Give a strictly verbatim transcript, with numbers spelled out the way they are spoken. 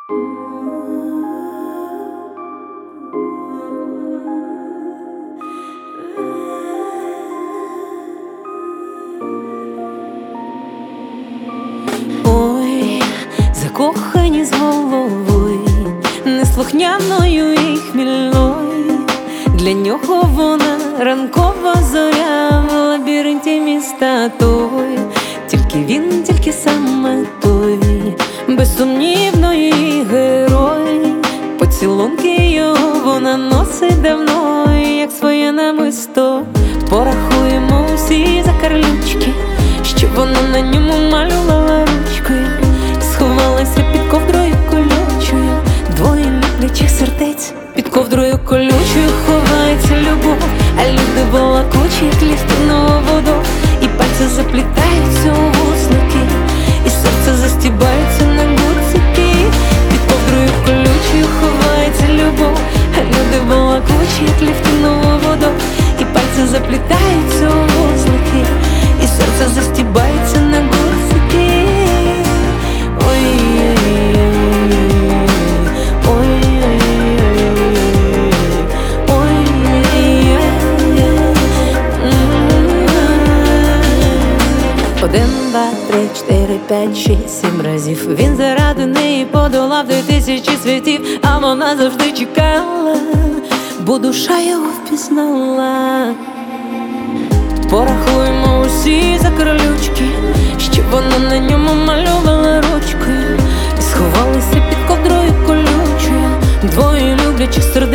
Ой, закохані з головою, неслухняною і хмільною. Для нього вона ранкова зоря в лабіринті міста той. Тільки він, тільки саме той, безсумнівно її герой. Поцілунки його вона носить давно, як своє намисто. Порахуємо усі закарлючки, що вона на ньому малювала ручкою. Сховалася під ковдрою колючою, двоє люблячих сердець. Під ковдрою колючою ховається любов, а люди балакучі, як ліфтинова вода. І пальці заплітаються у вусники, і серце застібається на гудзики. Під ковдрою колючою ховається любов, а люди балакучі, як ліфтинова вода. І пальці заплітаються у вусники, і серце застібається на гудзики. Один, два, три, чотири, п'ять, шість, сім разів він заради неї подолав дві тисячі світів, а вона завжди чекала, бо душа його впізнала. Порахуємо усі закарлючки, що вона на ньому малювала ручкою. І сховалися під ковдрою колючою, двоє люблячих сердець.